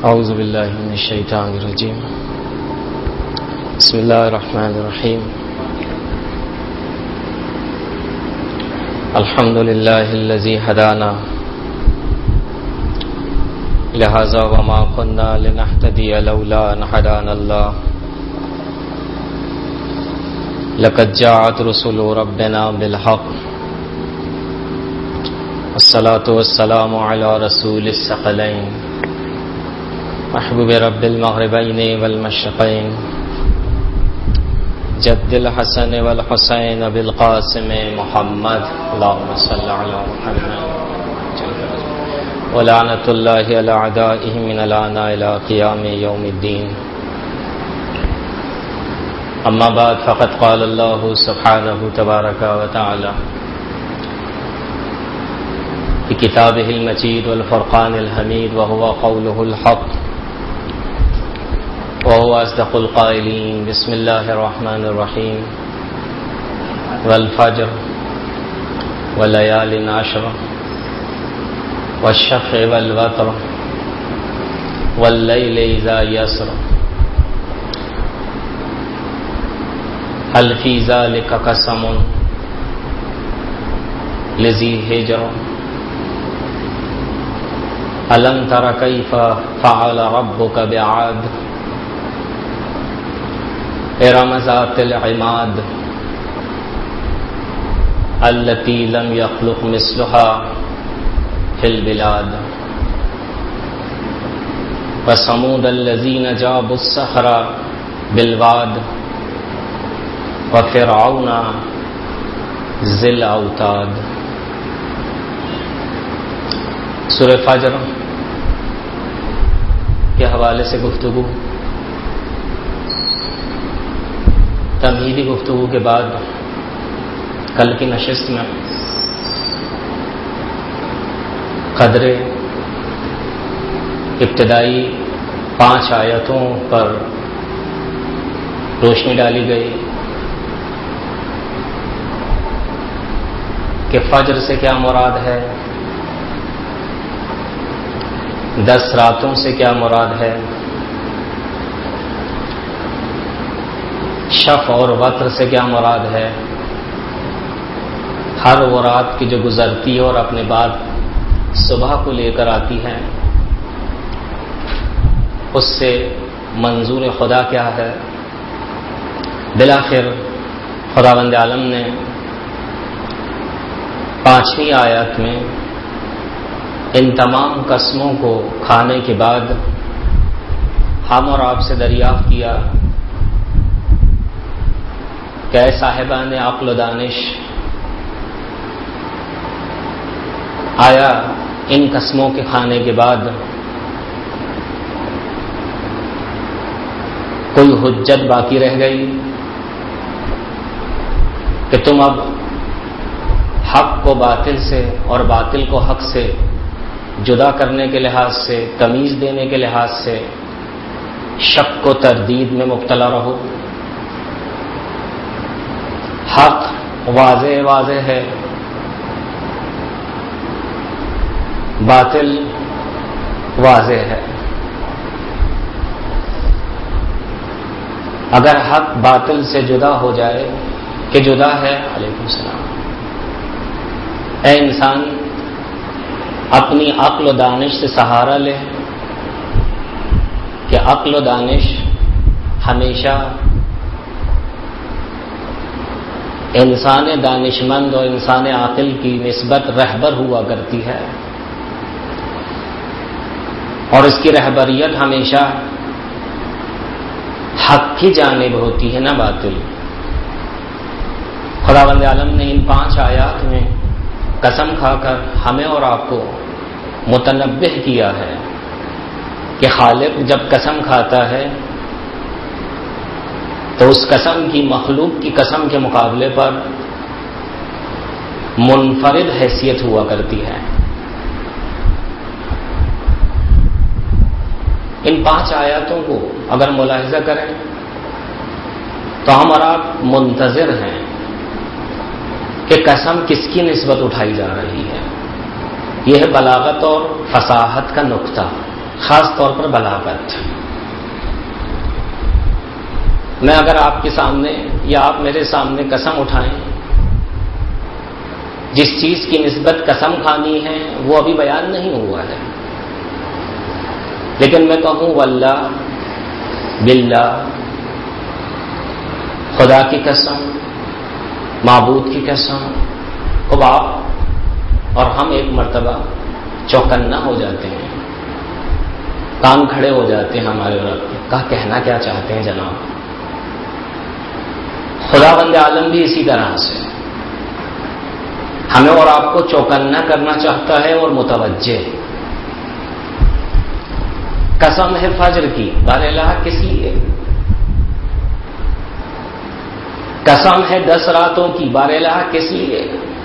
اعوذ باللہ من الشیطان الرجیم بسم اللہ الرحمن الرحیم الحمد للہ الذی ہدانا لہذا وما كنا لنهتدی لولا ان ہدانا اللہ لقد جاءت رسل ربنا بالحق والصلاة والسلام على رسول الثقلین محبوب رب المغربین والمشرقین جد الحسن والحسین بالقاسم محمد اللهم صل علی محمد ولعنۃ اللہ علی اعدائهم من الآن الى قیام یوم الدین اما بعد فقد قال اللہ سبحانہ تبارک وتعالی في كتابه المجيد والفرقان الحميد وهو قوله الحق وهو أصدق القائلين بسم الله الرحمن الرحيم والفجر وليال عشر والشفع والوتر والليل إذا يسر هل في ذلك قسم لذي حجر ألم تر كيف فعل ربك بعاد إرم ذات العماد التي لم يخلق مثلها في البلاد وثمود الذين جابوا الصخر بالواد وفرعون ذي الأوتاد. سورہ فجر کے حوالے سے گفتگو. تمہیدی گفتگو کے بعد کل کی نشست میں قدر ابتدائی 5 آیتوں پر روشنی ڈالی گئی کہ فجر سے کیا مراد ہے، 10 راتوں سے کیا مراد ہے، شفع اور وتر سے کیا مراد ہے، ہر وہ رات کی جو گزرتی ہے اور اپنے بعد صبح کو لے کر آتی ہے اس سے منظور خدا کیا ہے. بالآخر خداوند عالم نے 5ویں آیت میں ان تمام قسموں کو کھانے کے بعد ہم اور آپ سے دریافت کیا کہ اے صاحبان عقل و دانش، آیا ان قسموں کے کھانے کے بعد کوئی حجت باقی رہ گئی کہ تم اب حق کو باطل سے اور باطل کو حق سے جدا کرنے کے لحاظ سے، تمیز دینے کے لحاظ سے شک و تردید میں مبتلا رہو؟ حق واضح ہے، باطل واضح ہے. اگر حق باطل سے جدا ہو جائے کہ جدا ہے، علیکم السلام، اے انسان اپنی عقل و دانش سے سہارا لے کہ عقل و دانش ہمیشہ انسان دانشمند اور انسان عاقل کی نسبت رہبر ہوا کرتی ہے، اور اس کی رہبریت ہمیشہ حق کی جانب ہوتی ہے نہ باطل. خداوند عالم نے ان 5 آیات میں قسم کھا کر ہمیں اور آپ کو متنبہ کیا ہے کہ خالق جب قسم کھاتا ہے تو اس قسم کی مخلوق کی قسم کے مقابلے پر منفرد حیثیت ہوا کرتی ہے. ان 5 آیاتوں کو اگر ملاحظہ کریں تو ہم اور آپ منتظر ہیں کہ قسم کس کی نسبت اٹھائی جا رہی ہے. یہ ہے بلاغت اور فصاحت کا نقطہ. خاص طور پر بلاغت. میں اگر آپ کے سامنے یا آپ میرے سامنے قسم اٹھائیں، جس چیز کی نسبت قسم کھانی ہے وہ ابھی بیان نہیں ہوا ہے، لیکن میں کہوں واللہ، باللہ، خدا کی قسم، معبود کی قسم، اب آپ اور ہم ایک مرتبہ چوکنا ہو جاتے ہیں، کان کھڑے ہو جاتے ہیں ہمارے رب کا کہنا کیا چاہتے ہیں جناب. خدا بند عالم بھی اسی طرح سے ہمیں اور آپ کو چوکنا کرنا چاہتا ہے اور متوجہ. قسم ہے فجر کی، بار الہ کس لیے؟ قسم ہے 10 راتوں کی، بار الہ کس لیے؟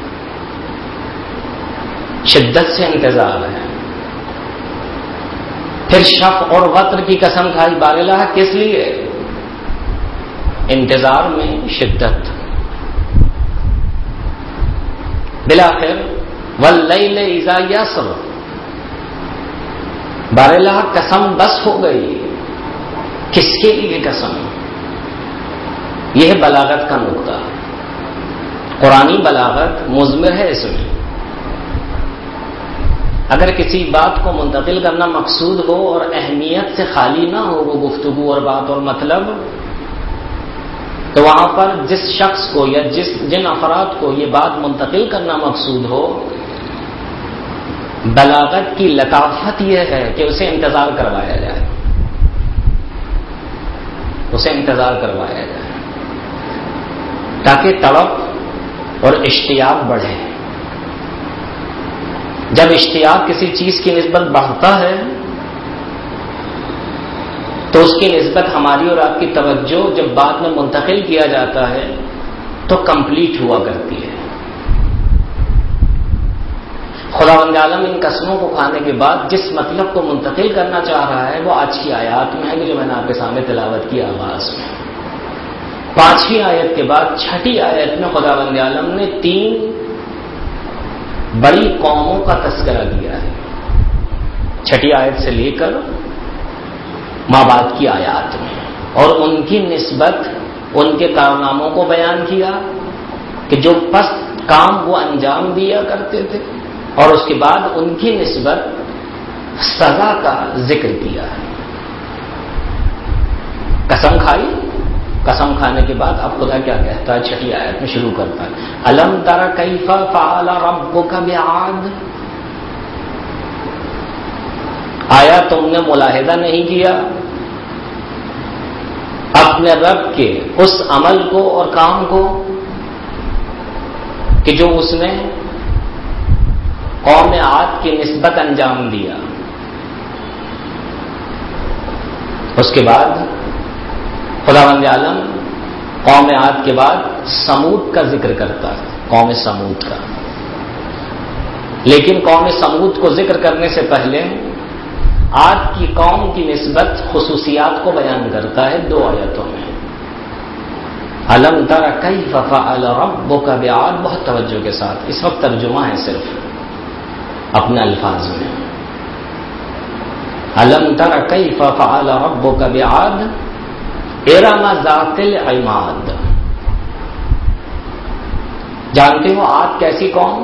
شدت سے انتظار ہے. پھر شف اور وتر کی قسم کھائی، بار الہ کس لیے؟ انتظار میں شدت. بالآخر واللیل اذا یسر، بار الہ قسم بس ہو گئی. کس کے لیے قسم؟ یہ ہے بلاغت کا نقطہ. قرآنی بلاغت مضمر ہے اس میں. اگر کسی بات کو منتقل کرنا مقصود ہو اور اہمیت سے خالی نہ ہو وہ گفتگو اور بات اور مطلب، تو وہاں پر جس شخص کو یا جن افراد کو یہ بات منتقل کرنا مقصود ہو، بلاغت کی لطافت یہ ہے کہ اسے انتظار کروایا جائے، اسے انتظار کروایا جائے تاکہ تڑپ اور اشتیاق بڑھے. جب اشتیاق کسی چیز کی نسبت بڑھتا ہے تو اس کی نسبت ہماری اور آپ کی توجہ جب بعد میں منتقل کیا جاتا ہے تو کمپلیٹ ہوا کرتی ہے. خداوند عالم ان قسموں کو کھانے کے بعد جس مطلب کو منتقل کرنا چاہ رہا ہے وہ آج کی آیات میں ہے جو میں نے آپ کے سامنے تلاوت کی آواز میں. 5ویں آیت کے بعد 6ٹھی آیت میں خداوند عالم نے 3 بڑی قوموں کا تذکرہ کیا ہے. 6ٹھی آیت سے لے کر ماں بعد کی آیات میں، اور ان کی نسبت ان کے کارناموں کو بیان کیا کہ جو پست کام وہ انجام دیا کرتے تھے، اور اس کے بعد ان کی نسبت سزا کا ذکر کیا ہے. قسم کھائی، قسم کھانے کے بعد اب خدا کیا کہتا ہے؟ 6ٹھی آیت میں شروع کرتا ہے الم تر کیف فعل ربک بعاد. آیا تم نے ملاحظہ نہیں کیا اپنے رب کے اس عمل کو اور کام کو کہ جو اس نے قوم عاد کی نسبت انجام دیا. اس کے بعد خداوند عالم قوم عاد کے بعد سمود کا ذکر کرتا ہے، قوم سمود کا. لیکن قوم سمود کو ذکر کرنے سے پہلے عاد کی قوم کی نسبت خصوصیات کو بیان کرتا ہے 2 آیتوں میں. الم تر کیف فعل ربک بعاد، بہت توجہ کے ساتھ، اس وقت ترجمہ ہے صرف اپنے الفاظ میں. الم تر کیف فعل ربک بعاد ارم ذات العماد. جانتے ہو عاد کیسی قوم؟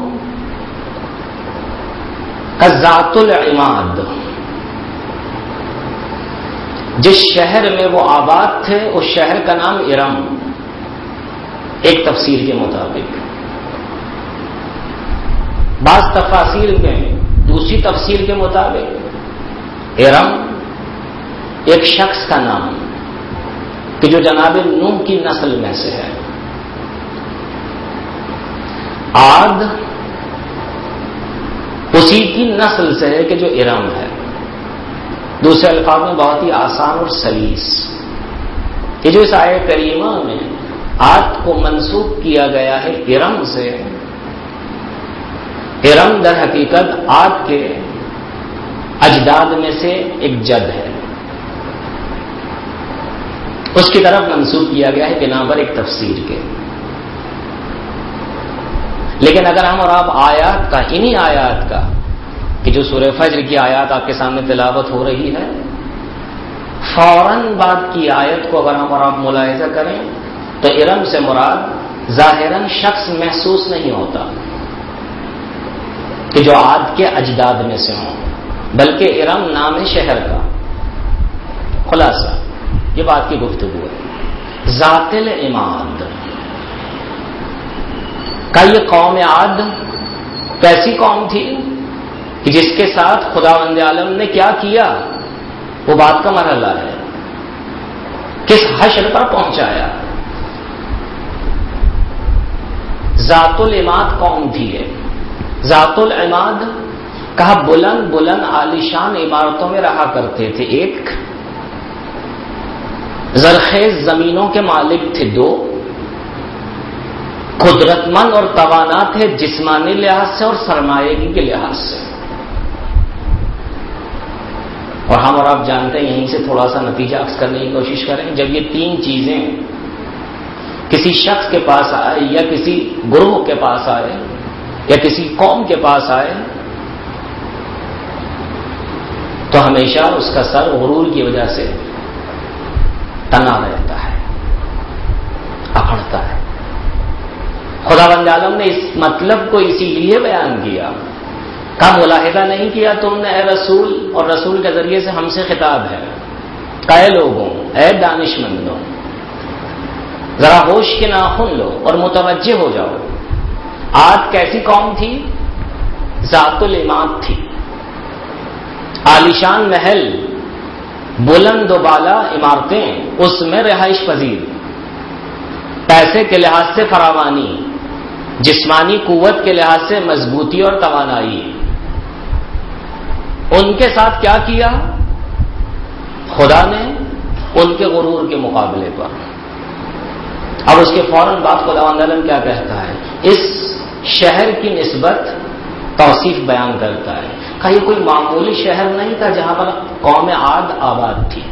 ذات العماد. جس شہر میں وہ آباد تھے اس شہر کا نام ارم، ایک تفسیر کے مطابق. بعض تفاسیر میں دوسری تفسیر کے مطابق ارم ایک شخص کا نام کہ جو جناب نوح کی نسل میں سے ہے. عاد اسی کی نسل سے ہے کہ جو ارم ہے. دوسرے الفاظ میں بہت ہی آسان اور سلیس کہ جو اس آیت کریمہ میں عاد کو منسوب کیا گیا ہے ارم سے، ارم در حقیقت عاد کے اجداد میں سے ایک جد ہے، اس کی طرف منسوب کیا گیا ہے بنا پر ایک تفسیر کے. لیکن اگر ہم اور آپ آیات کا، انہی آیات کا کہ جو سورہ فجر کی آیات آپ کے سامنے تلاوت ہو رہی ہے، فوراً بعد کی آیت کو اگر ہم اور آپ ملاحظہ کریں تو ارم سے مراد ظاہراً شخص محسوس نہیں ہوتا کہ جو عاد کے اجداد میں سے ہوں، بلکہ ارم نام ہے شہر کا۔ خلاصہ یہ بات کی گفتگو ہے۔ ذات العماد کا یہ قوم عاد کیسی قوم تھی کہ جس کے ساتھ خداوند عالم نے کیا کیا، وہ بات کا مرحلہ ہے، کس حشر پر پہنچایا۔ ذات العماد قوم تھی ہے۔ ذات العماد کہا بلند بلند عالیشان عمارتوں میں رہا کرتے تھے، ایک زرخیز زمینوں کے مالک تھے، دو قدرت مند اور توانا تھے جسمانی لحاظ سے اور سرمایگی کے لحاظ سے۔ اور ہم اور آپ جانتے ہیں، یہیں سے تھوڑا سا نتیجہ عکس کرنے کی کوشش کریں، جب یہ تین چیزیں کسی شخص کے پاس آئے یا کسی گروہ کے پاس آئے یا کسی قوم کے پاس آئے تو ہمیشہ اس کا سر غرور کی وجہ سے تنا رہتا ہے، اکڑتا ہے۔ خداوند عالم نے اس مطلب کو اسی لیے بیان کیا، کا ملاحظہ نہیں کیا تم نے اے رسول، اور رسول کے ذریعے سے ہم سے خطاب ہے، اے لوگوں، اے دانش مندوں، ذرا ہوش کے ناخن لو اور متوجہ ہو جاؤ۔ عاد کیسی قوم تھی؟ ذات العماد تھی، عالیشان محل، بلند و بالا عمارتیں، اس میں رہائش پذیر، پیسے کے لحاظ سے فراوانی، جسمانی قوت کے لحاظ سے مضبوطی اور توانائی۔ ان کے ساتھ کیا کیا خدا نے؟ ان کے غرور کے مقابلے پر۔ اب اس کے فوراً بعد خداوند عالم کیا کہتا ہے؟ اس شہر کی نسبت توصیف بیان کرتا ہے کہ یہ کوئی معمولی شہر نہیں تھا جہاں پر قوم عاد آباد تھی۔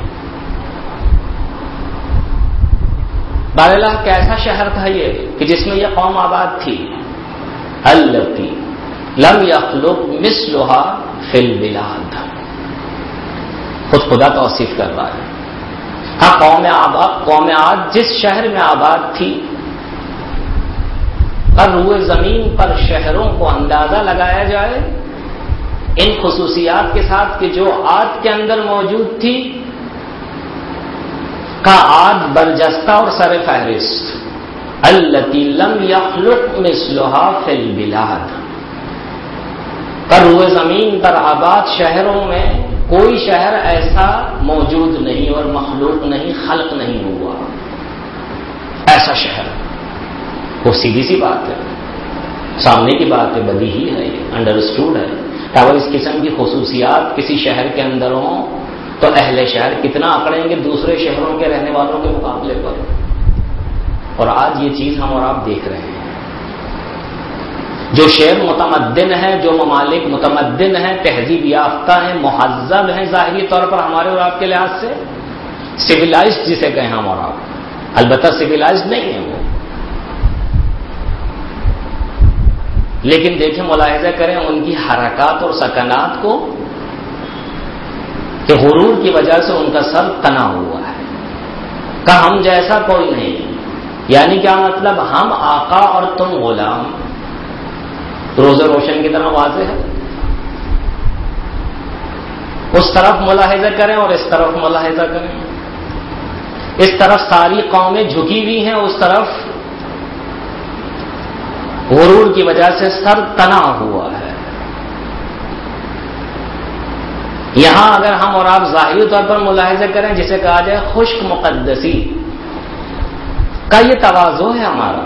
بہرحال کیسا شہر تھا یہ کہ جس میں یہ قوم آباد تھی؟ التی لم یخلق مثلھا فی البلاد، خود خدا توصیف کر رہا ہے۔ ہاں قوم عاد جس شہر میں آباد تھی، پر روئے زمین پر شہروں کو اندازہ لگایا جائے ان خصوصیات کے ساتھ کہ جو عاد کے اندر موجود تھی، کا عاد برجستہ اور سر فہرست، التی لم یخلق مثلھا فی البلاد، پر روئے زمین پر آباد شہروں میں کوئی شہر ایسا موجود نہیں اور مخلوق نہیں، خلق نہیں ہوا ایسا شہر۔ وہ سیدھی سی بات ہے، سامنے کی بات ہے، بدیہی ہے، یہ انڈرسٹوڈ ہے کہ اگر اس قسم کی خصوصیات کسی شہر کے اندر ہوں تو اہل شہر کتنا اکڑیں گے دوسرے شہروں کے رہنے والوں کے مقابلے پر۔ اور آج یہ چیز ہم اور آپ دیکھ رہے ہیں، جو شہر متمدن ہیں، جو ممالک متمدن ہیں، تہذیب یافتہ ہیں، مہذب ہیں ظاہری طور پر ہمارے اور آپ کے لحاظ سے، سویلائزڈ جسے کہیں ہم اور آپ، البتہ سویلائزڈ نہیں ہیں وہ، لیکن دیکھیں ملاحظہ کریں ان کی حرکات اور سکنات کو کہ غرور کی وجہ سے ان کا سر تنا ہوا ہے کہ ہم جیسا کوئی نہیں۔ یعنی کیا مطلب؟ ہم آقا اور تم غلام، روزہ روشن کی طرح واضح ہے۔ اس طرف ملاحظہ کریں اور اس طرف ملاحظہ کریں، اس طرف ساری قومیں جھکی ہوئی ہیں، اس طرف غرور کی وجہ سے سر تنا ہوا ہے۔ یہاں اگر ہم اور آپ ظاہری طور پر ملاحظہ کریں، جسے کہا جائے خشک مقدسی کا یہ تواضع ہے ہمارا،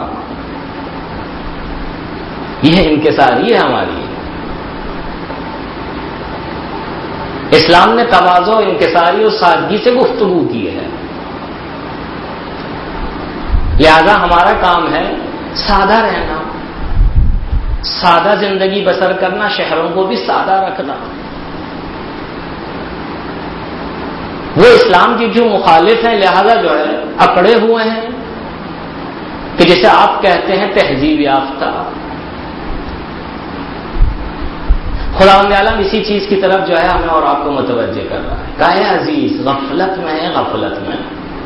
یہ انکساری ہے ہماری۔ اسلام نے تواضع، انکساری اور سادگی سے گفتگو کی ہے، لہذا ہمارا کام ہے سادہ رہنا، سادہ زندگی بسر کرنا، شہروں کو بھی سادہ رکھنا۔ وہ اسلام کی جو مخالف ہیں لہذا جو ہے اکڑے ہوئے ہیں کہ جسے آپ کہتے ہیں تہذیب یافتہ، خداوند عالم اسی چیز کی طرف جو ہے ہمیں اور آپ کو متوجہ کر رہا ہے. کہا ہے عزیز غفلت میں ہے، غفلت میں.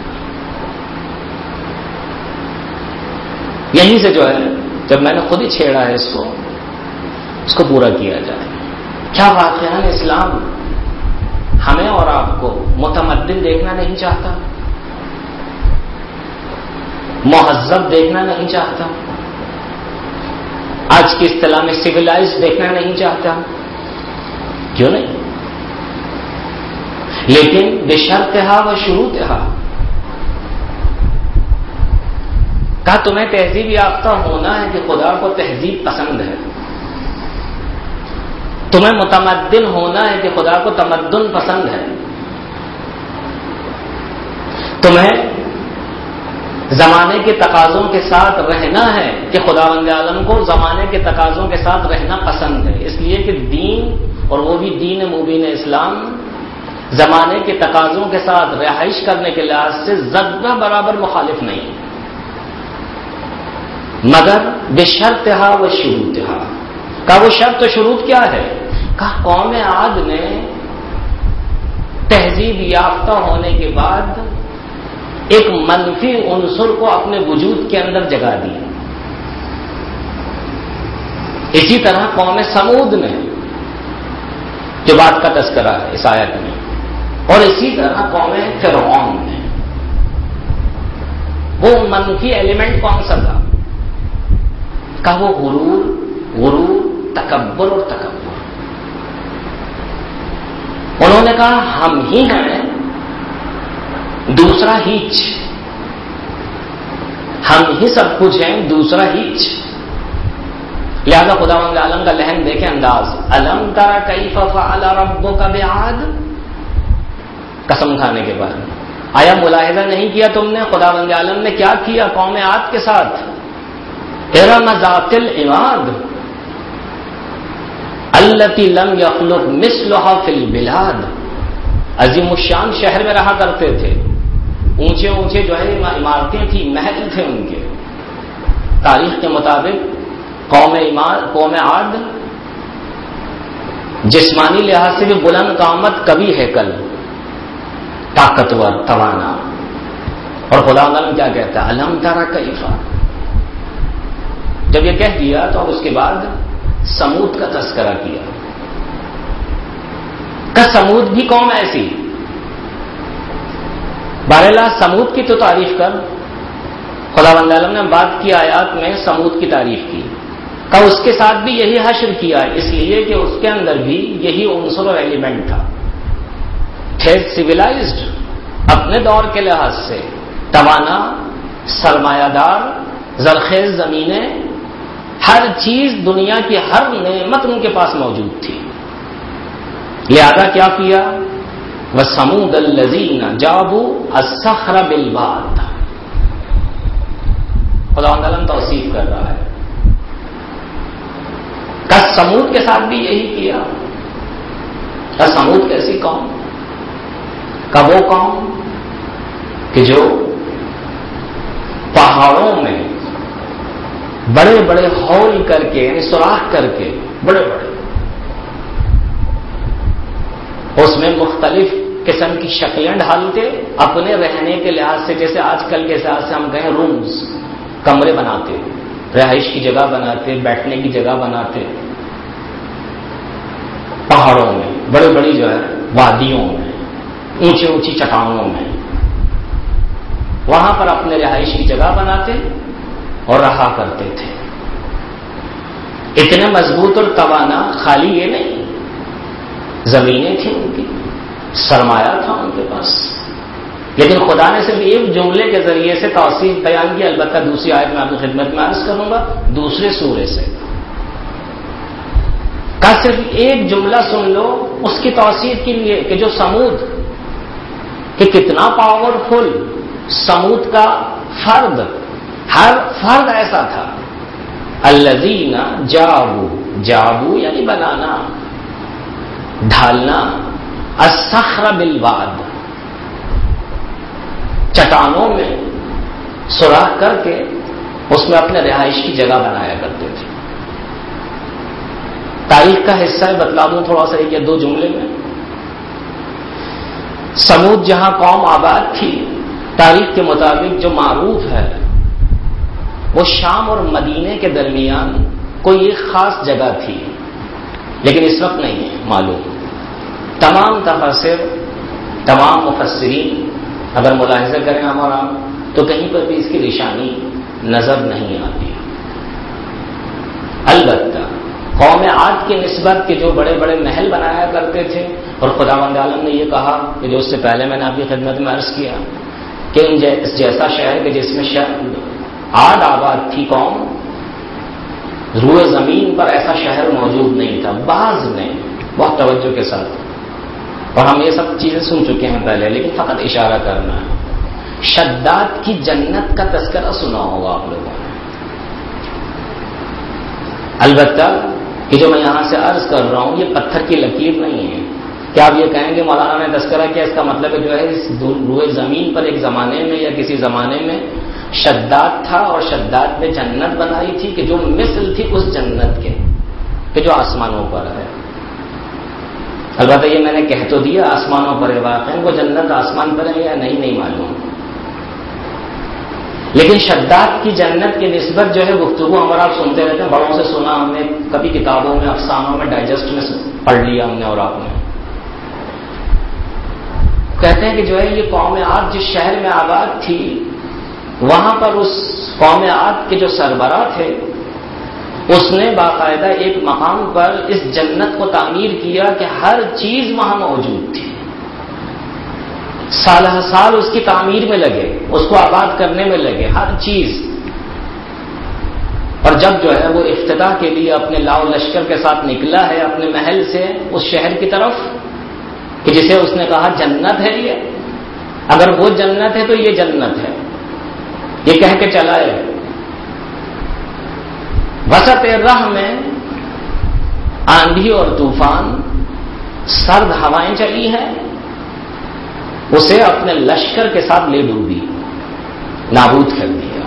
یہیں سے جو ہے جب میں نے خود ہی چھیڑا ہے اس کو پورا کیا جائے. کیا واقعہ اسلام ہمیں اور آپ کو متمدن دیکھنا نہیں چاہتا، مہذب دیکھنا نہیں چاہتا، آج کی اصطلاح میں سویلائز دیکھنا نہیں چاہتا؟ کیوں نہیں؟ لیکن بشرطہا و شروطہا. کہا تمہیں تہذیب یافتہ ہونا ہے کہ خدا کو تہذیب پسند ہے، تمہیں متمدن ہونا ہے کہ خدا کو تمدن پسند ہے، تمہیں زمانے کے تقاضوں کے ساتھ رہنا ہے کہ خداوند عالم کو زمانے کے تقاضوں کے ساتھ رہنا پسند ہے. اس لیے کہ دین، اور وہ بھی دین مبین اسلام، زمانے کے تقاضوں کے ساتھ رہائش کرنے کے لحاظ سے ذرہ برابر مخالف نہیں، مگر بشرطہا و شروطہا. کہا وہ شرط و شروط کیا ہے؟ کہا قوم عاد نے تہذیب یافتہ ہونے کے بعد ایک منفی عنصر کو اپنے وجود کے اندر جگا دیا. اسی طرح قوم سمود نے، جو بات کا تذکرہ ہے اس آیت میں، اور اسی طرح قوم فرعون نے. وہ منفی ایلیمنٹ کون سا تھا؟ کہ وہ غرور، تکبر اور تکبر. انہوں نے کہا ہم ہی ہیں، دوسرا ہیچ، ہم ہی سب کچھ ہیں، دوسرا ہیچ. لہذا خداوند عالم کا لہن دیکھیں انداز. الم تر کیف فعل ربک بعاد. قسم کھانے کے بعد آیا ملاحظہ نہیں کیا تم نے خداوند عالم نے کیا کیا قوم عاد کے ساتھ؟ ارم ذات العماد التی لم یخلق مثلها فی البلاد. عظیم الشان شہر میں رہا کرتے تھے، اونچے اونچے جو ہے عمارتیں تھیں، محل تھے ان کے. تاریخ کے مطابق قوم عاد جسمانی لحاظ سے بھی بلند قامت، کبھی ہیکل، طاقتور، توانا. اور خدا نے کیا کہتا ہے؟ الم ترى کیف. جب یہ کہہ دیا تو اب اس کے بعد سمود کا تذکرہ کیا. کہ سمود بھی قوم ایسی. بہرحال سمود کی تو تعریف کر. خداوند عالم نے بعد کی آیات میں سمود کی تعریف کی، کہ اس کے ساتھ بھی یہی حشر کیا ہے، اس لیے کہ اس کے اندر بھی یہی عنصر اور ایلیمنٹ تھا. تھے سویلائزڈ اپنے دور کے لحاظ سے، توانا، سرمایہ دار، زرخیز زمینیں، ہر چیز، دنیا کی ہر نعمت ان کے پاس موجود تھی. لہذا کیا کیا؟ وَثَمُودَ الَّذِينَ جَابُوا الصَّخْرَ بِالْوَادِ. خداوند عالم توصیف کر رہا ہے کہ سمود کے ساتھ بھی یہی کیا. کہ سمود کیسی قوم؟ کہ وہ قوم کہ جو پہاڑوں میں بڑے بڑے ہول کر کے، یعنی سوراخ کر کے، بڑے بڑے، اس میں مختلف قسم کی شکلیں ڈھالتے اپنے رہنے کے لحاظ سے. جیسے آج کل کے حساب سے ہم کہیں رومز، کمرے بناتے، رہائش کی جگہ بناتے، بیٹھنے کی جگہ بناتے. پہاڑوں میں، بڑی بڑی جو ہے وادیوں میں، اونچی اونچی چٹانوں میں، وہاں پر اپنے رہائش کی جگہ بناتے اور رہا کرتے تھے. اتنے مضبوط اور توانا. خالی یہ نہیں، زمینیں تھیں ان کی، سرمایہ تھا ان کے پاس. لیکن خدا نے صرف ایک جملے کے ذریعے سے توصیف بیان کی. البتہ دوسری آیت میں آپ کی خدمت میں عرض کروں گا دوسرے سورے سے. کا صرف ایک جملہ سن لو اس کی توصیف کے لیے کہ جو سمود کہ کتنا پاورفل سمود کا فرد، ہر فرد ایسا تھا. الذین جابوا یعنی بنانا، ڈھالنا، الصخر بالواد، چٹانوں میں سوراخ کر کے اس میں اپنے رہائش کی جگہ بنایا کرتے تھے. تاریخ کا حصہ ہے، بتلا دوں تھوڑا سا ایک یا دو جملے میں. سمود جہاں قوم آباد تھی، تاریخ کے مطابق جو معروف ہے وہ شام اور مدینے کے درمیان کوئی ایک خاص جگہ تھی، لیکن اس وقت نہیں ہے معلوم. تمام تفاسیر، تمام مفسرین اگر ملاحظہ کریں ہمارا تو کہیں پر بھی اس کی نشانی نظر نہیں آتی. البتہ قوم عاد کی نسبت کے جو بڑے بڑے محل بنایا کرتے تھے، اور خداوند عالم نے یہ کہا کہ جو اس سے پہلے میں نے آپ کی خدمت میں عرض کیا کہ اس جیسا شہر کہ جس میں عاد آباد تھی قوم، روئے زمین پر ایسا شہر موجود نہیں تھا. بعض نے بہت توجہ کے ساتھ، اور ہم یہ سب چیزیں سن چکے ہیں پہلے لیکن فقط اشارہ کرنا ہے، شداد کی جنت کا تذکرہ سنا ہوگا آپ لوگوں نے. البتہ کہ جو میں یہاں سے عرض کر رہا ہوں یہ پتھر کی لکیر نہیں ہے کہ آپ یہ کہیں گے مولانا نے تذکرہ کیا، اس کا مطلب ہے جو ہے اس روئے زمین پر ایک زمانے میں یا کسی زمانے میں شداد تھا اور شداد نے جنت بنائی تھی کہ جو مثل تھی اس جنت کے کہ جو آسمانوں پر ہے. البتہ یہ میں نے کہہ تو دیا آسمانوں پر ہے، واقعی وہ جنت آسمان پر ہے یا نہیں معلوم، لیکن شداد کی جنت کی نسبت جو ہے گفتگو ہمارا آپ سنتے رہتے ہیں، بڑوں سے سنا ہم نے، کبھی کتابوں میں افسانوں میں ڈائجسٹ میں پڑھ لیا ہم نے، اور آپ نے کہتے ہیں کہ جو ہے یہ قوم عاد جس شہر میں آباد تھی وہاں پر اس قوم عاد کے جو سربراہ تھے اس نے باقاعدہ ایک مقام پر اس جنت کو تعمیر کیا کہ ہر چیز وہاں موجود تھی. سالہ سال اس کی تعمیر میں لگے، اس کو آباد کرنے میں لگے، ہر چیز. اور جب جو ہے وہ افتتاح کے لیے اپنے لاؤ لشکر کے ساتھ نکلا ہے اپنے محل سے اس شہر کی طرف کہ جسے اس نے کہا جنت ہے یہ، اگر وہ جنت ہے تو یہ جنت ہے، یہ کہہ کے چلا ہے. وسط راہ میں آندھی اور طوفان، سرد ہوائیں چلی ہیں، اسے اپنے لشکر کے ساتھ لے ڈوبی، نابود کر دیا.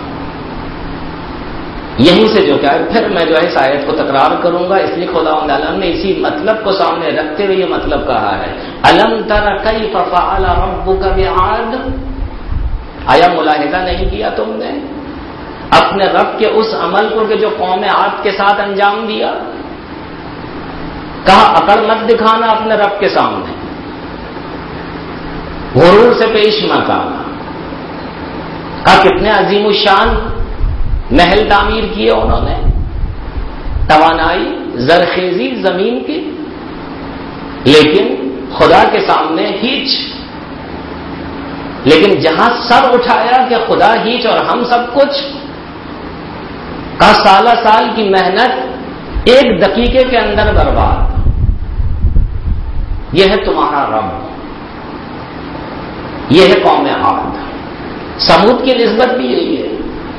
یہیں سے جو کیا ہے پھر میں جو ہے اس آیت کو تکرار کروں گا، اس لیے خداوند عالم نے اسی مطلب کو سامنے رکھتے ہوئے یہ مطلب کہا ہے، الم تر کیف فعل ربک بعاد. آیا ملاحظہ نہیں کیا تم نے اپنے رب کے اس عمل کو کہ جو قوم عاد کے ساتھ انجام دیا؟ کہا عقل مت دکھانا اپنے رب کے سامنے، غرور سے پیش مت آنا. کہا کتنے عظیم الشان محل تعمیر کیے انہوں نے، توانائی زرخیزی زمین کی، لیکن خدا کے سامنے ہیچ. لیکن جہاں سر اٹھایا کہ خدا ہیچ اور ہم سب کچھ، کہا سالہ سال کی محنت ایک دقیقے کے اندر برباد. یہ ہے تمہارا رب، یہ ہے قوم عاد. سمود کی نسبت بھی یہی ہے،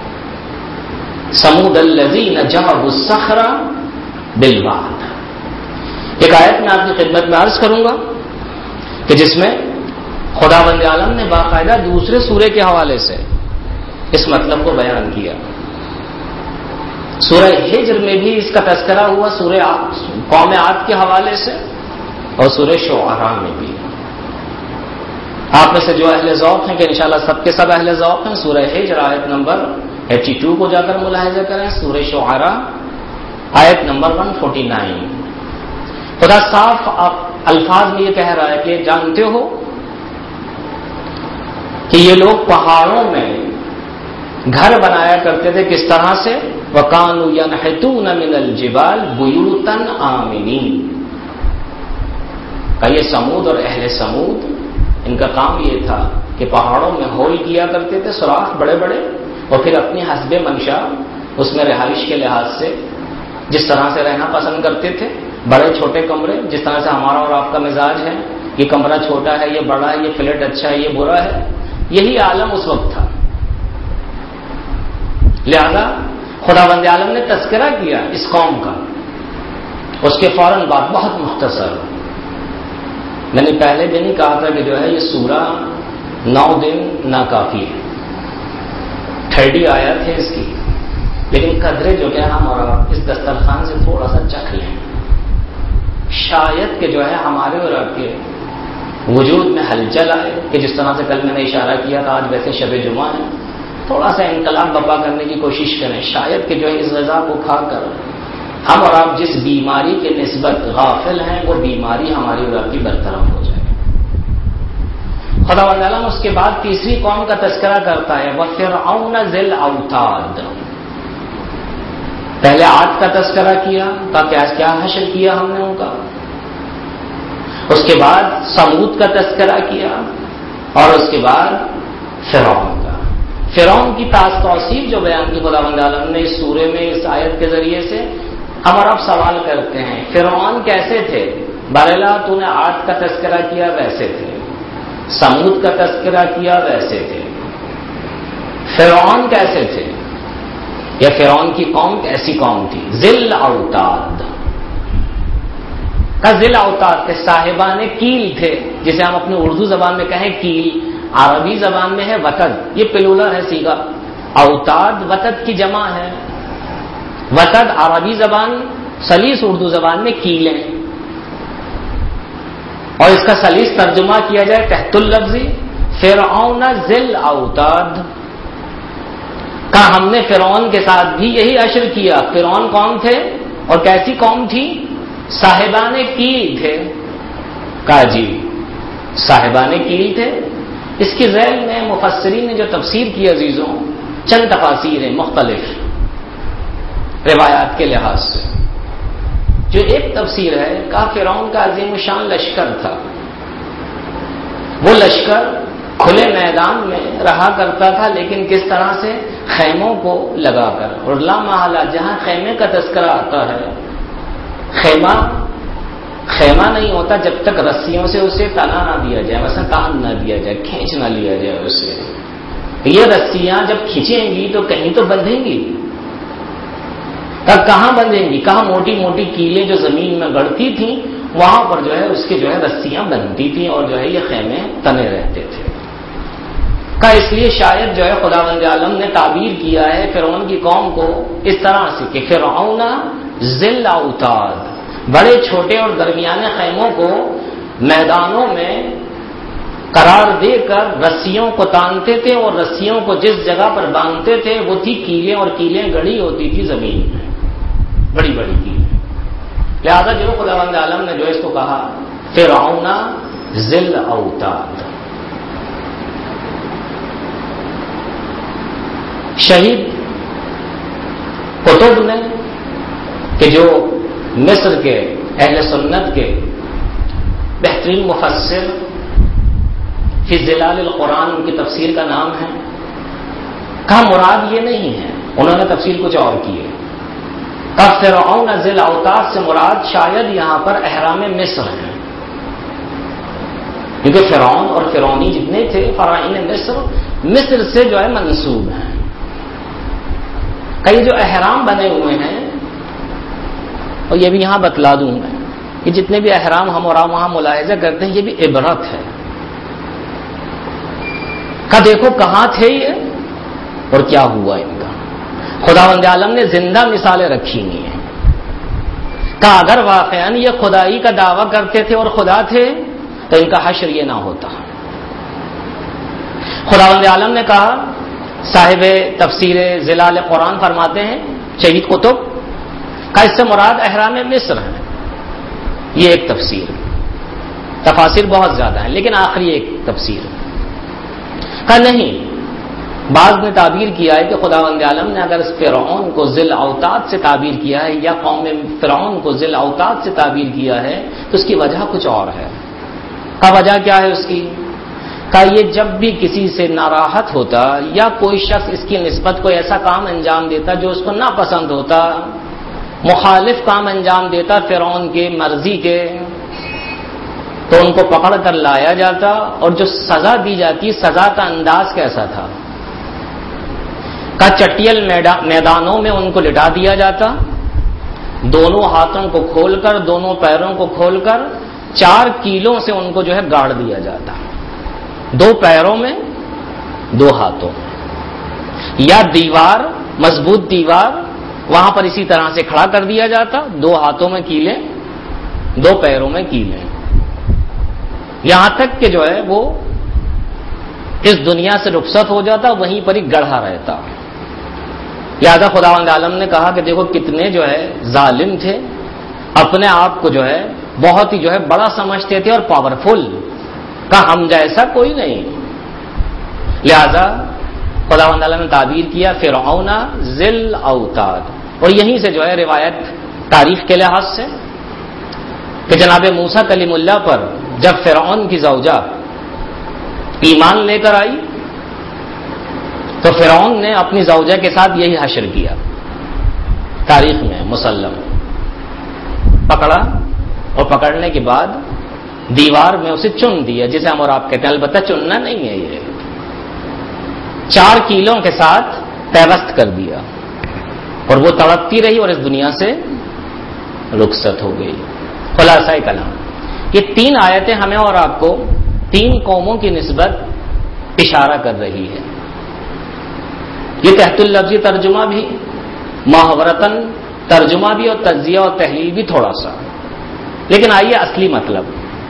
سمود الذین جابوا الصخر بالواد. ایک آیت میں آپ کی خدمت میں عرض کروں گا کہ جس میں خداوند عالم نے باقاعدہ دوسرے سورے کے حوالے سے اس مطلب کو بیان کیا. سورہ ہجر میں بھی اس کا تذکرہ ہوا سورہ قوم عاد کے حوالے سے، اور سورہ شعراء میں بھی. آپ میں سے جو اہل ذوق ہیں کہ انشاءاللہ سب کے سب اہل ذوق ہیں، سورہ ہجر آیت نمبر 82 کو جا کر ملاحظہ کریں، سورہ شعراء آیت نمبر 149. خدا صاف الفاظ میں یہ کہہ رہا ہے کہ جانتے ہو کہ یہ لوگ پہاڑوں میں گھر بنایا کرتے تھے کس طرح سے، وَكَانُوا يَنْحِتُونَ مِنَ الْجِبَالِ بُيُوتًا آمِنِينَ. کہ یہ سمود اور اہل سمود ان کا کام یہ تھا کہ پہاڑوں میں ہول کیا کرتے تھے، سوراخ بڑے بڑے، اور پھر اپنی حسب منشا اس میں رہائش کے لحاظ سے جس طرح سے رہنا پسند کرتے تھے، بڑے چھوٹے کمرے، جس طرح سے ہمارا اور آپ کا مزاج ہے، یہ کمرہ چھوٹا ہے، یہ بڑا ہے، یہ فلیٹ اچھا ہے، یہ برا ہے. یہی عالم اس وقت تھا. لہذا خداوند عالم نے تذکرہ کیا اس قوم کا. اس کے فوراً بعد بہت مختصر، میں نے پہلے بھی نہیں کہا تھا کہ جو ہے یہ سورہ 9 دن ناکافی ہے، 30 آیت ہے اس کی، لیکن قدرے جو کہ ہم اور اس دسترخوان سے تھوڑا سا چکھ لیں شاید کہ جو ہے ہمارے اور آپ کے وجود میں ہلچل آئے کہ جس طرح سے کل میں نے اشارہ کیا تھا، آج ویسے شب جمعہ ہے، تھوڑا سا انقلاب برپا کرنے کی کوشش کریں. شاید کہ جو ہے اس غذا کو کھا کر ہم اور آپ جس بیماری کے نسبت غافل ہیں وہ بیماری ہماری اور آپ کی برطرف ہو جائے. خدا وندالم اس کے بعد تیسری قوم کا تذکرہ کرتا ہے، وَفِرْعَوْنَ ذِي الْأَوْتَادِ. پہلے عاد کا تذکرہ کیا تاکہ کیا حشر کیا ہم نے ان کا، اس کے بعد سمود کا تذکرہ کیا، اور اس کے بعد فرعون کا. فرعون کی توصیف جو بیان کی خدا بند عالم نے اس سورے میں اس آیت کے ذریعے سے، ہم اور اب سوال کرتے ہیں فرعون کیسے تھے؟ بہرحال تو نے عاد کا تذکرہ کیا ویسے تھے، سمود کا تذکرہ کیا ویسے تھے. فرعون کیسے تھے؟ یا فرعون کی قوم کیسی قوم تھی؟ ذل اوتاد کا ذل اوتاد کے صاحبان کیل تھے، جسے ہم اپنی اردو زبان میں کہیں کیل، عربی زبان میں ہے وتد، یہ پلولر ہے سیگا. اوتاد وتد کی جمع ہے. وتد عربی زبان، سلیس اردو زبان میں کیلیں، اور اس کا سلیس ترجمہ کیا جائے تحت اللفظی فرعون ذل اوتاد. کہا ہم نے فرعون کے ساتھ بھی یہی عشر کیا. فرعون کون تھے اور کیسی قوم تھی؟ صاحبان کیل تھے. کہا جی صاحبان کیل تھے. اس کی ذیل میں مفسرین نے جو تفسیر کی عزیزوں، چند تفاسیر ہیں مختلف روایات کے لحاظ سے. جو ایک تفسیر ہے کہا فرعون کا عظیم شان لشکر تھا، وہ لشکر کھلے میدان میں رہا کرتا تھا، لیکن کس طرح سے؟ خیموں کو لگا کر. اور لا محالہ جہاں خیمے کا تذکرہ آتا ہے، خیمہ نہیں ہوتا جب تک رسیوں سے اسے تنا نہ دیا جائے، مثلا کام نہ دیا جائے، کھینچ نہ لیا جائے اسے. یہ رسیاں جب کھینچیں گی تو کہیں تو بندھیں گی. کہاں بندھیں گی؟ کہاں موٹی موٹی کیلیں جو زمین میں گڑتی تھیں وہاں پر جو ہے اس کی جو ہے رسیاں بنتی تھیں اور جو ہے یہ خیمے تنے رہتے تھے. اس لیے شاید جو ہے خداوند عالم نے تعبیر کیا ہے فرعون کی قوم کو اس طرح سے کہ فرعون ذل اوتاد، بڑے چھوٹے اور درمیانے خیموں کو میدانوں میں قرار دے کر رسیوں کو تانتے تھے، اور رسیوں کو جس جگہ پر باندھتے تھے وہ تھی کیلیں، اور کیلیں گڑی ہوتی تھی زمین میں، بڑی بڑی کیلیں. لہذا جو خداوند عالم نے جو اس کو کہا فرعون ذل اوتاد. شہید قطب نے کہ جو مصر کے اہل سنت کے بہترین مفسر فی ظلال القرآن، ان کی تفسیر کا نام ہے، کہا مراد یہ نہیں ہے، انہوں نے تفسیر کچھ اور کی ہے. کہا فرعون ذل اوتاد سے مراد شاید یہاں پر احرام مصر ہیں، کیونکہ فرعون اور فرعونی جتنے تھے فرعین مصر سے جو ہے منسوب ہیں. کئی جو احرام بنے ہوئے ہیں، اور یہ بھی یہاں بتلا دوں میں کہ جتنے بھی احرام ہم اور وہاں ملاحظہ کرتے ہیں یہ بھی عبرت ہے. کہ دیکھو کہاں تھے یہ اور کیا ہوا ان کا. خداوند عالم نے زندہ مثالیں رکھی ہوئی ہیں. کہ اگر واقعاً یہ خدائی کا دعویٰ کرتے تھے اور خدا تھے تو ان کا حشر یہ نہ ہوتا. خداوند عالم نے کہا، صاحب تفسیر ظلال قرآن فرماتے ہیں شہید قطب کا اس سے مراد احرام مصر ہے. یہ ایک تفسیر، تفاسیر بہت زیادہ ہیں لیکن آخری ایک تفسیر کا نہیں. بعض نے تعبیر کیا ہے کہ خداوند عالم نے اگر اس فرعون کو ذل اوتاد سے تعبیر کیا ہے یا قوم فرعون کو ذل اوتاد سے تعبیر کیا ہے تو اس کی وجہ کچھ اور ہے. کا وجہ کیا ہے اس کی؟ کہ یہ جب بھی کسی سے ناراحت ہوتا یا کوئی شخص اس کی نسبت کوئی ایسا کام انجام دیتا جو اس کو ناپسند ہوتا، مخالف کام انجام دیتا فرعون کے مرضی کے، تو ان کو پکڑ کر لایا جاتا اور جو سزا دی جاتی، سزا کا انداز کیسا تھا؟ کہ چٹیل میدانوں میں ان کو لٹا دیا جاتا، دونوں ہاتھوں کو کھول کر، دونوں پیروں کو کھول کر 4 کیلوں سے ان کو جو ہے گاڑ دیا جاتا، 2 پیروں میں 2 ہاتھوں میں، یا دیوار، مضبوط دیوار وہاں پر اسی طرح سے کھڑا کر دیا جاتا، 2 ہاتھوں میں کیلیں دو پیروں میں کیلیں، یہاں تک کہ جو ہے وہ اس دنیا سے رخصت ہو جاتا، وہیں پر ہی گڑھا رہتا۔ لہذا خداوند عالم نے کہا کہ دیکھو کتنے جو ہے ظالم تھے، اپنے آپ کو جو ہے بہت ہی جو ہے بڑا سمجھتے تھے اور پاورفل، کہ ہم جیسا کوئی نہیں۔ لہذا خداوند عالم نے تعبیر کیا فرعون ذل اوتاد، اور یہیں سے جو ہے روایت تاریخ کے لحاظ سے کہ جناب موسیٰ کلیم اللہ پر جب فرعون کی زوجہ ایمان لے کر آئی تو فرعون نے اپنی زوجہ کے ساتھ یہی حشر کیا، تاریخ میں مسلم، پکڑا اور پکڑنے کے بعد دیوار میں اسے چن دیا، جسے ہم اور آپ کہتے ہیں، البتہ چننا نہیں ہے، یہ 4 کیلوں کے ساتھ پیوست کر دیا اور وہ تڑپتی رہی اور اس دنیا سے رخصت ہو گئی۔ خلاصہ کلام، یہ 3 آیتیں ہمیں اور آپ کو 3 قوموں کی نسبت اشارہ کر رہی ہے۔ یہ تحت اللفظی ترجمہ بھی، محاورتاً ترجمہ بھی، اور تجزیہ اور تحلیل بھی تھوڑا سا، لیکن آئیے اصلی مطلب۔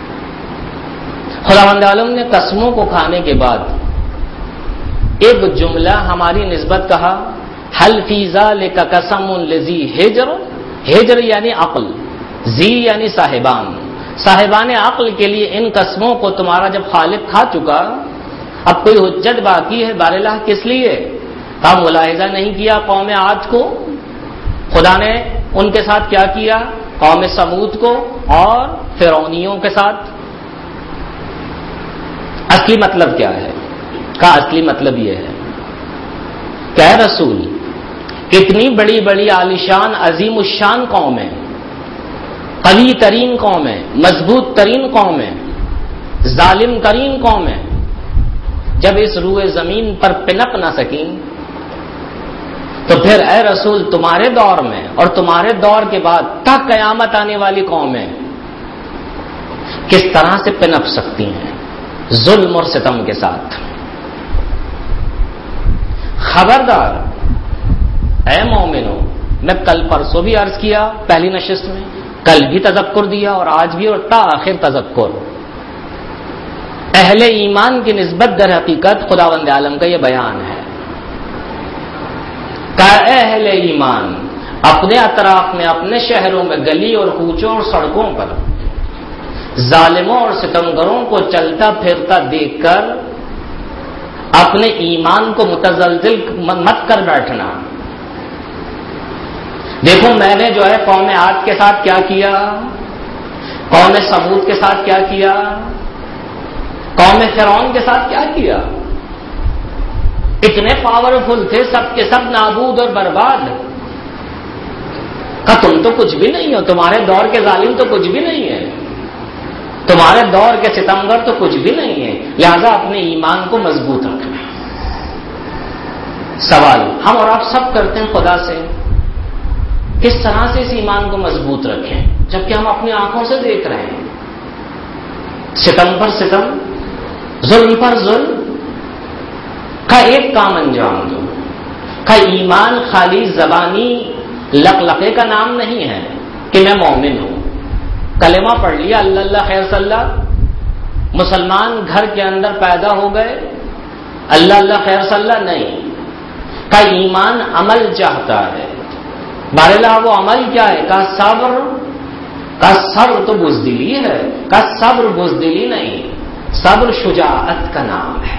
خداوند عالم نے قسموں کو کھانے کے بعد ایک جملہ ہماری نسبت کہا، حل فی ذالک قسم لذی حجر، حجر یعنی عقل، ذی یعنی صاحبان، صاحبان عقل کے لیے ان قسموں کو تمہارا جب خالق کھا چکا، اب کوئی حجت باقی ہے باراللہ کس لیے؟ کیا ملاحظہ نہیں کیا قوم عاد کو خدا نے ان کے ساتھ کیا کیا، قوم سمود کو اور فرعونیوں کے ساتھ؟ اصلی مطلب کیا ہے؟ کا اصلی مطلب یہ ہے کہ اے رسول، اتنی بڑی بڑی عالیشان عظیم الشان قومیں، قوی ترین قومیں، مضبوط ترین قومیں، ظالم ترین قومیں جب اس روئے زمین پر پنپ نہ سکیں، تو پھر اے رسول تمہارے دور میں اور تمہارے دور کے بعد تک قیامت آنے والی قومیں کس طرح سے پنپ سکتی ہیں ظلم اور ستم کے ساتھ؟ خبردار اے مومنو، میں کل پرسوں بھی عرض کیا پہلی نشست میں، کل بھی تذکر دیا اور آج بھی، اور تا آخر تذکر، اہل ایمان کی نسبت در حقیقت خداوند عالم کا یہ بیان ہے کہ اہل ایمان اپنے اطراف میں، اپنے شہروں میں، گلی اور کوچوں اور سڑکوں پر ظالموں اور ستمگروں کو چلتا پھرتا دیکھ کر اپنے ایمان کو متزلزل مت کر بیٹھنا۔ دیکھو میں نے جو ہے قوم عاد کے ساتھ کیا کیا، قوم سمود کے ساتھ کیا کیا، قوم فرعون کے ساتھ کیا کیا، اتنے پاورفل تھے، سب کے سب نابود اور برباد، کہ تم تو کچھ بھی نہیں ہو، تمہارے دور کے ظالم تو کچھ بھی نہیں ہے، تمہارے دور کے ستمگر تو کچھ بھی نہیں ہے، لہذا اپنے ایمان کو مضبوط رکھنا۔ سوال ہم اور آپ سب کرتے ہیں خدا سے، کس طرح سے اس ایمان کو مضبوط رکھیں جبکہ ہم اپنی آنکھوں سے دیکھ رہے ہیں ستم پر ستم، ظلم پر ظلم؟ کا ایک کام انجام دو، کا ایمان خالی زبانی لقلقے کا نام نہیں ہے کہ میں مومن ہوں، کلمہ پڑھ لیا اللہ اللہ خیر صلی اللہ، مسلمان گھر کے اندر پیدا ہو گئے، اللہ اللہ خیر صلی اللہ نہیں، کا ایمان عمل چاہتا ہے۔ باراللہ وہ عمل کیا ہے؟ کا صبر، کا صبر تو بزدلی ہے، کا صبر بزدلی نہیں، صبر شجاعت کا نام ہے۔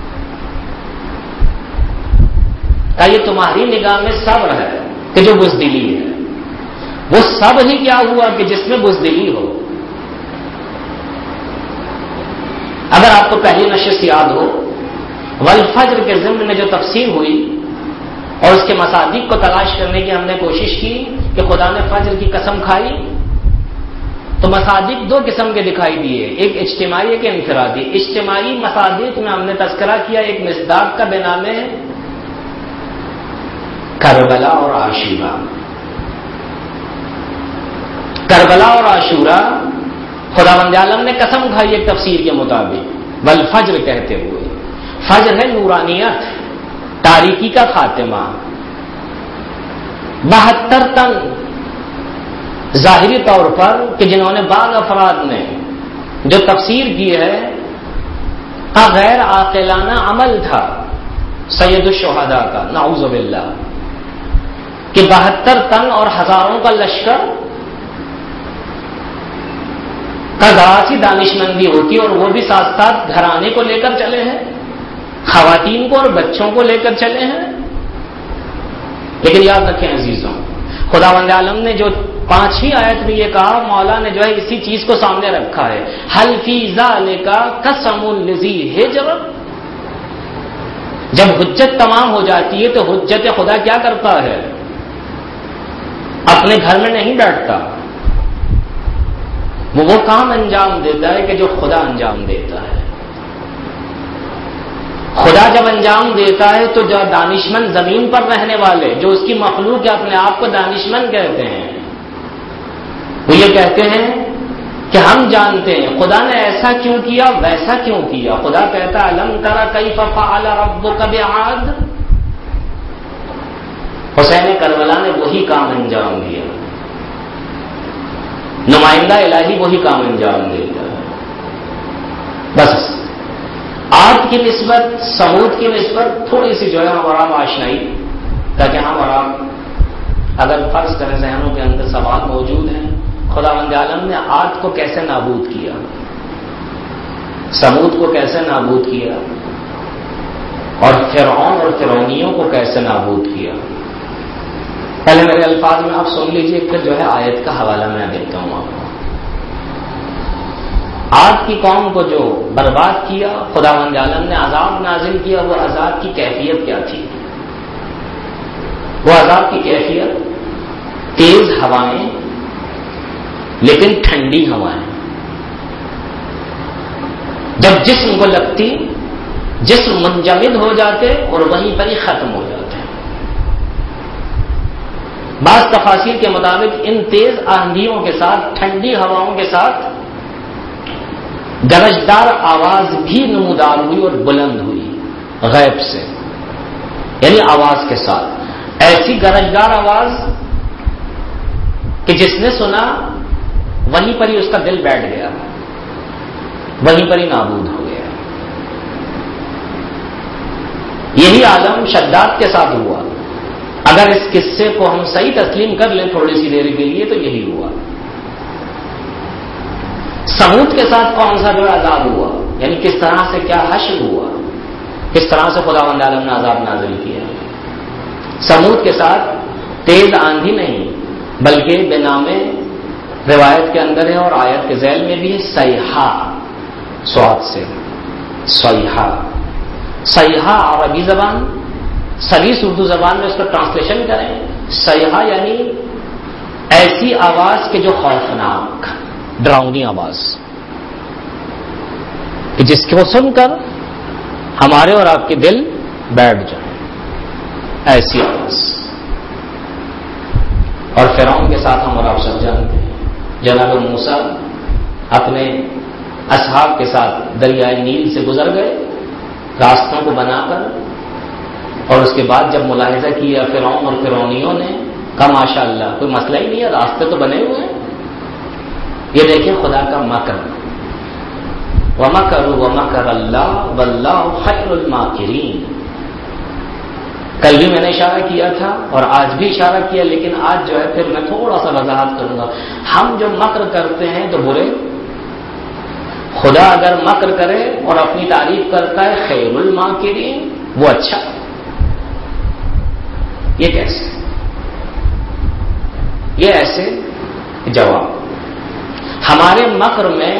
کا یہ تمہاری نگاہ میں صبر ہے کہ جو بزدلی ہے، وہ صبر ہی کیا ہوا کہ جس میں بزدلی ہو؟ اگر آپ کو پہلی نشست یاد ہو، والفجر کے ضمن میں جو تفسیر ہوئی اور اس کے مصادیق کو تلاش کرنے کی ہم نے کوشش کی کہ خدا نے فجر کی قسم کھائی، تو مصادیق 2 قسم کے دکھائی دیے، ایک اجتماعی ایک انفرادی۔ اجتماعی مصادیق میں ہم نے تذکرہ کیا ایک مصداق کا بے نام ہے کربلا اور عاشورہ۔ کربلا اور عاشورہ خداوند عالم نے قسم کھائی ایک تفسیر کے مطابق، والفجر کہتے ہوئے، فجر ہے نورانیت، تاریکی کا خاتمہ، 72 تن ظاہری طور پر کہ جنہوں نے بعض افراد نے جو تفسیر کی ہے کا غیر عاقلانہ عمل تھا سید الشہداء کا، نعوذ باللہ، کہ 72 تن اور ہزاروں کا لشکر کا ذرا سی دانشمندی ہوتی اور وہ بھی ساتھ ساتھ گھرانے کو لے کر چلے ہیں، خواتین کو اور بچوں کو لے کر چلے ہیں۔ لیکن یاد رکھیں عزیزوں، خداوند عالم نے جو 5 آیت میں یہ کہا، مولا نے جو ہے اسی چیز کو سامنے رکھا ہے، حل فی ذالک قسم لذی حجر۔ جب حجت تمام ہو جاتی ہے تو حجت خدا کیا کرتا ہے؟ اپنے گھر میں نہیں بیٹھتا، وہ کام انجام دیتا ہے کہ جو خدا انجام دیتا ہے۔ خدا جب انجام دیتا ہے تو جو دانشمند زمین پر رہنے والے، جو اس کی مخلوق ہے، اپنے آپ کو دانشمند کہتے ہیں، وہ یہ کہتے ہیں کہ ہم جانتے ہیں خدا نے ایسا کیوں کیا، ویسا کیوں کیا۔ خدا کہتا ہے الم تری کیف فعل ربک بعاد، حسین کربلا نے وہی کام انجام دیا، نمائندہ الہی وہی کام انجام دیتا ہے۔ بس عاد کی نسبت، سمود کی نسبت تھوڑی سی جو ہے ہمارا آشنائی، تاکہ ہم اور آپ اگر فرض کریں ذہنوں کے اندر سوال موجود ہیں، خداوند عالم نے عاد کو کیسے نابود کیا، سمود کو کیسے نابود کیا، اور فرعون اور فرعونیوں کو کیسے نابود کیا۔ پہلے میرے الفاظ میں آپ سن لیجئے، پھر جو ہے آیت کا حوالہ میں دیتا ہوں آپ کو۔ عاد کی قوم کو جو برباد کیا، خداوند عالم نے عذاب نازل کیا، وہ عذاب کی کیفیت کیا تھی؟ وہ عذاب کی کیفیت تیز ہوائیں، لیکن ٹھنڈی ہوائیں، جب جسم کو لگتی جسم منجمد ہو جاتے اور وہیں پر ہی ختم ہو جاتے۔ بعض تفاسیر کے مطابق ان تیز آندھیوں کے ساتھ، ٹھنڈی ہواؤں کے ساتھ گرجدار آواز بھی نمودار ہوئی اور بلند ہوئی غیب سے، یعنی آواز کے ساتھ ایسی گرجدار آواز کہ جس نے سنا وہیں پر ہی اس کا دل بیٹھ گیا، وہیں پر ہی نابود ہو گیا۔ یہی عالم شداد کے ساتھ ہوا۔ اگر اس قصے کو ہم صحیح تسلیم کر لیں تھوڑی سی دیر کے لیے تو یہی ہوا۔ سمود کے ساتھ کون سا جو عذاب ہوا، یعنی کس طرح سے کیا حشر ہوا، کس طرح سے خداوند عالم نے عذاب نازل کیا۔ سمود کے ساتھ تیز آندھی نہیں، بلکہ بے نامے روایت کے اندر ہے اور آیت کے ذیل میں بھی ہے صیحہ، سواد سے صیحہ۔ صیحہ عربی زبان، سلیس اردو زبان میں اس کا ٹرانسلیشن کریں، صیحہ یعنی ایسی آواز کہ جو خوفناک، ڈراؤنی آواز، کہ جس کو سن کر ہمارے اور آپ کے دل بیٹھ جائیں، ایسی آواز۔ اور فرعون کے ساتھ ہم اور آپ سب جانتے ہیں، جناب موسیٰ اپنے اصحاب کے ساتھ دریائے نیل سے گزر گئے راستوں کو بنا کر، اور اس کے بعد جب ملاحظہ کیا فرعون اور فرعونیوں نے، کہا ماشاء اللہ کوئی مسئلہ ہی نہیں ہے، راستے تو بنے ہوئے ہیں۔ یہ دیکھیں خدا کا مکر، وَمَكَرُوا وَمَكَرَ اللَّهُ وَاللَّهُ خَيْرُ الْمَاكِرِينَ۔ کل بھی میں نے اشارہ کیا تھا اور آج بھی اشارہ کیا، لیکن آج جو ہے پھر میں تھوڑا سا وضاحت کروں گا۔ ہم جو مکر کرتے ہیں تو برے، خدا اگر مکر کرے اور اپنی تعریف کرتا ہے خیر الماکرین، وہ اچھا۔ یہ کیسے؟ یہ ایسے جواب، ہمارے مکر میں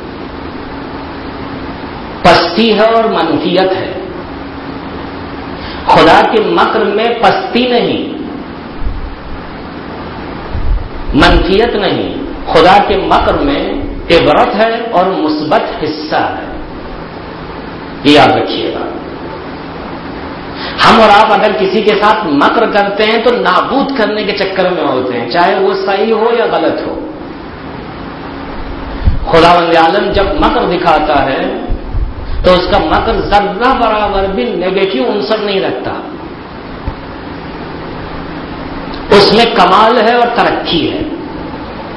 پستی ہے اور منفیت ہے، خدا کے مکر میں پستی نہیں، منفیت نہیں، خدا کے مکر میں عبرت ہے اور مثبت حصہ ہے، یہ یاد رکھیے گا۔ ہم اور آپ اگر کسی کے ساتھ مکر کرتے ہیں تو نابود کرنے کے چکر میں ہوتے ہیں، چاہے وہ صحیح ہو یا غلط ہو۔ خداوند عالم جب مکر دکھاتا ہے تو اس کا مکر ذرہ برابر بھی نیگیٹو عنصر نہیں رکھتا، اس میں کمال ہے اور ترقی ہے۔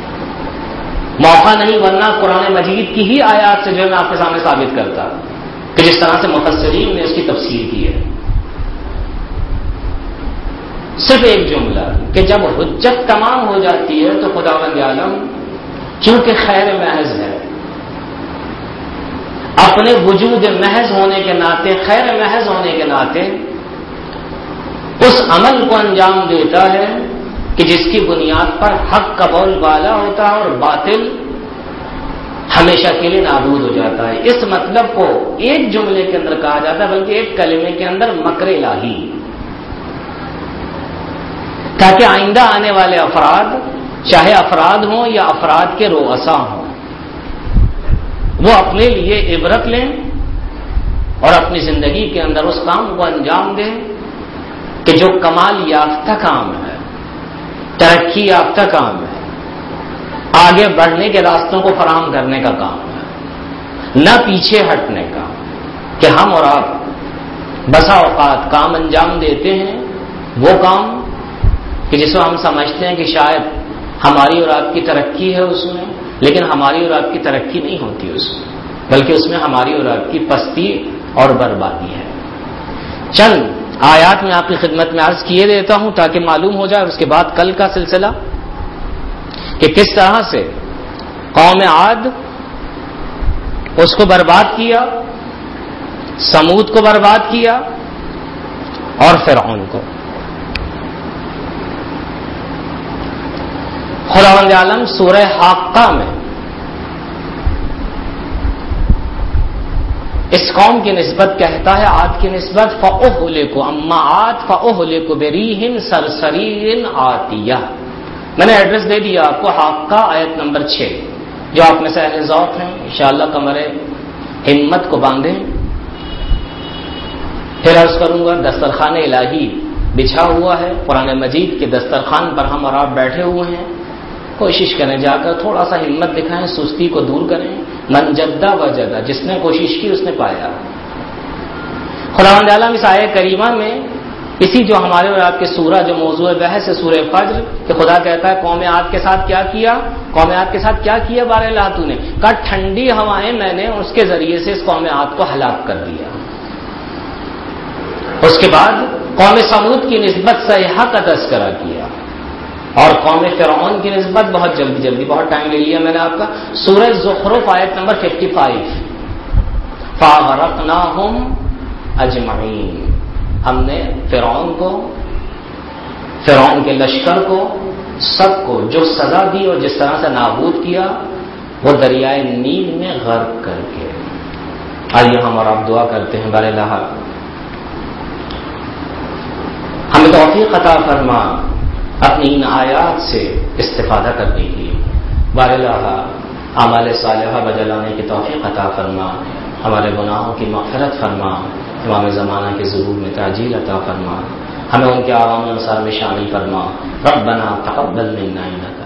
موقع نہیں، ورنہ قرآن مجید کی ہی آیات سے جو ہے میں آپ کے سامنے ثابت کرتا کہ جس طرح سے مفسرین نے اس کی تفسیر کی ہے. صرف ایک جملہ کہ جب حجت تمام ہو جاتی ہے تو خداوند عالم کیونکہ خیر محض ہے، اپنے وجود محض ہونے کے ناطے، خیر محض ہونے کے ناطے اس عمل کو انجام دیتا ہے کہ جس کی بنیاد پر حق کا بول بالا ہوتا ہے اور باطل ہمیشہ کے لیے نابود ہو جاتا ہے. اس مطلب کو ایک جملے کے اندر کہا جاتا ہے، بلکہ ایک کلمے کے اندر مکر الہی، تاکہ آئندہ آنے والے افراد، چاہے افراد ہوں یا افراد کے رؤسا ہوں، وہ اپنے لیے عبرت لیں اور اپنی زندگی کے اندر اس کام کو انجام دیں کہ جو کمال یافتہ کام ہے، ترقی یافتہ کام ہے، آگے بڑھنے کے راستوں کو فراہم کرنے کا کام ہے، نہ پیچھے ہٹنے کا. کہ ہم اور آپ بسا اوقات کام انجام دیتے ہیں، وہ کام کہ جس کو ہم سمجھتے ہیں کہ شاید ہماری اور آپ کی ترقی ہے اس میں، لیکن ہماری اور آپ کی ترقی نہیں ہوتی اس میں، بلکہ اس میں ہماری اور آپ کی پستی اور بربادی ہے. چند آیات میں آپ کی خدمت میں عرض کیے دیتا ہوں تاکہ معلوم ہو جائے. اس کے بعد کل کا سلسلہ کہ کس طرح سے قوم عاد اس کو برباد کیا، سمود کو برباد کیا اور فرعون کو. خداوند عالم سورہ حاقہ میں اس قوم کی نسبت کہتا ہے، عاد کی نسبت فَأُهْلِكُ أَمَّا عَادْ فَأُهْلِكُ بِرِيحٍ صَرْصَرٍ عَاتِيَةٍ. میں نے ایڈریس دے دیا آپ کو، حاقہ آیت نمبر 6. جو آپ میں سے اہل ذوق ہیں انشاءاللہ کمر ہمت کو باندھیں. پھر عرض کروں گا دسترخوان الہی بچھا ہوا ہے، قرآن مجید کے دسترخوان پر ہم اور آپ بیٹھے ہوئے ہیں. کوشش کریں، جا کر تھوڑا سا ہمت دکھائیں، سستی کو دور کریں. من جدہ وجدہ، جس نے کوشش کی اس نے پایا. خداوند عالم اس آیت کریمہ میں اسی جو ہمارے اور آپ کے سورہ جو موضوع بحث ہے سورہ فجر، کہ خدا کہتا ہے قوم عاد کے ساتھ کیا کیا، قوم عاد کے ساتھ کیا کیا بار اللہ تو نے کہا ٹھنڈی ہوائیں میں نے اس کے ذریعے سے اس قوم عاد کو ہلاک کر دیا. اس کے بعد قوم سمود کی نسبت صیحہ کا تذکرہ کیا اور قوم فرعون کی نسبت بہت جلدی بہت ٹائم لے لیا میں نے آپ کا، سورہ زخرف آیت نمبر 55 فَأَغْرَقْنَاهُمْ أَجْمَعِينَ. ہم نے فرعون کے لشکر کو، سب کو جو سزا دی اور جس طرح سے نابود کیا وہ دریائے نیل میں غرق کر کے. آئیے ہم اور آپ دعا کرتے ہیں، بار الہ ہمیں توفیق عطا فرما اپنی ان آیات سے استفادہ کرنے کی. بار الہ اعمال صالحہ بجلانے کی توفیق عطا فرما، ہمارے گناہوں کی مغفرت فرما، امام زمانہ کے ظہور میں تعجیل عطا فرما، ہمیں ان کے عوام انصار میں شامل فرما. ربنا تقبل منا انک